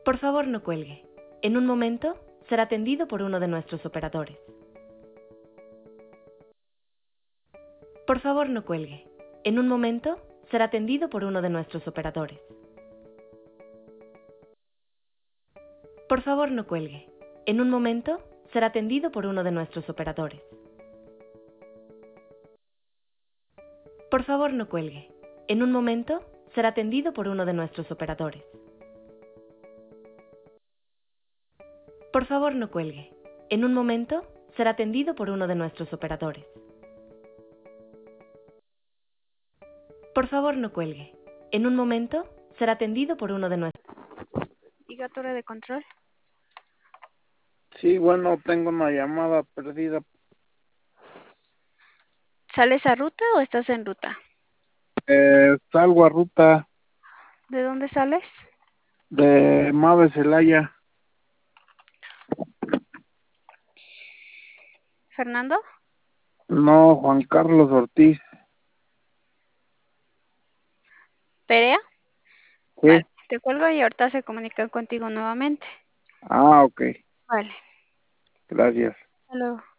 Por favor, no cuelgue. En un momento será atendido por uno de nuestros operadores. Por favor, no cuelgue. En un momento será atendido por uno de nuestros operadores. Por favor, no cuelgue. En un momento será atendido por uno de nuestros operadores. Por favor, no cuelgue. En un momento será atendido por uno de nuestros operadores. Por favor, no cuelgue. En un momento será atendido por uno de nuestros operadores. Por favor, no cuelgue. En un momento será atendido por uno de nuestros... Diga, torre de control. Sí, bueno, tengo una llamada perdida. ¿Sales a ruta o estás en ruta? Salgo a ruta ¿De dónde sales? de Mave Celaya. ¿Fernando? No, Juan Carlos Ortiz. ¿Perea? Sí. Vale, te cuelgo y ahorita se comunican contigo nuevamente. Ah, ok. Vale, Gracias. hasta luego.